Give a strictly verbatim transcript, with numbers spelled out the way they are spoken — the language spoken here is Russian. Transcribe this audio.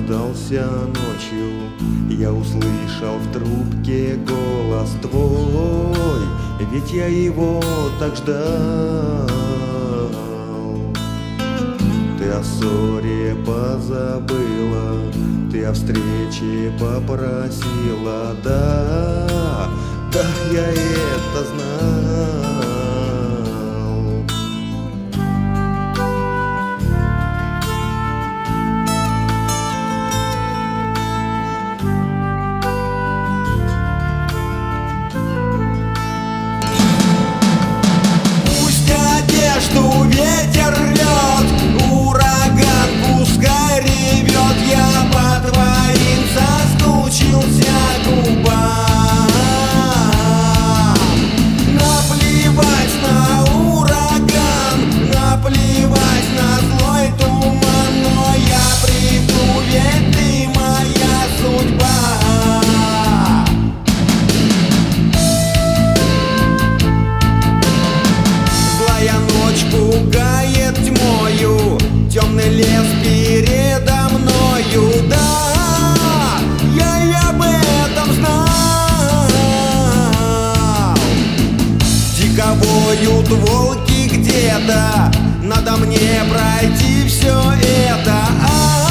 просыпался ночью, я услышал в трубке голос твой, ведь я его так ждал. Ты о ссоре позабыла, ты о встрече попросила. Да, да, я это знал. Что ветер рвет, ураган пускай ревет, я по твоим соскучился губам. Наплевать на ураган, наплевать на злой туман, но я приду, ведь ты моя судьба. Пугает тьмою, темный лес передо мною. Да, я и об этом знал. Дико воют волки где-то, надо мне пройти все это. А-а-а.